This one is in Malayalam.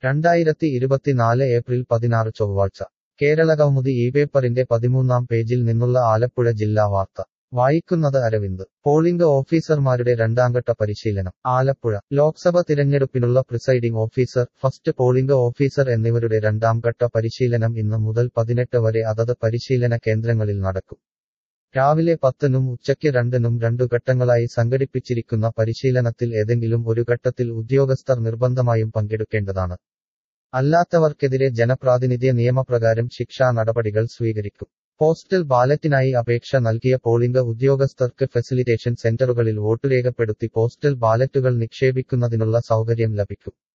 2024 ഏപ്രിൽ 16 ചൊവ്വാഴ്ച കേരളകൗമുദി ഈ പേപ്പറിന്റെ 13-ാം പേജിൽ നിന്നുള്ള ആലപ്പുഴ ജില്ലാ വാർത്ത വായിക്കുന്നത് അരവിന്ദ്. പോളിംഗ് ഓഫീസർമാരുടെ രണ്ടാംഘട്ട പരിശീലനം. ആലപ്പുഴ ലോക്സഭ തിരഞ്ഞെടുപ്പിനുള്ള presiding officer, first polling officer എന്നിവരുടെ രണ്ടാംഘട്ട പരിശീലനം ഇന്ന് മുതൽ 18 വരെ അതത് പരിശീലന കേന്ദ്രങ്ങളിൽ നടക്കും. രാവിലെ 10-നും ഉച്ചയ്ക്ക് 2-നും 2 ഘട്ടങ്ങളായി സംഘടിപ്പിച്ചിരിക്കുന്ന പരിശീലനത്തിൽ ഏതെങ്കിലും ഒരു ഘട്ടത്തിൽ ഉദ്യോഗസ്ഥർ നിർബന്ധമായും പങ്കെടുക്കേണ്ടതാണ്. അല്ലാത്തവർക്കെതിരെ ജനപ്രാതിനിധ്യ നിയമപ്രകാരം ശിക്ഷാ നടപടികൾ സ്വീകരിക്കും. പോസ്റ്റൽ ബാലറ്റിനായി അപേക്ഷ നൽകിയ പോളിംഗ് ഉദ്യോഗസ്ഥർക്ക് ഫെസിലിറ്റേഷൻ സെന്ററുകളിൽ വോട്ട് രേഖപ്പെടുത്തി പോസ്റ്റൽ ബാലറ്റുകൾ നിക്ഷേപിക്കുന്നതിനുള്ള സൗകര്യം ലഭിക്കും.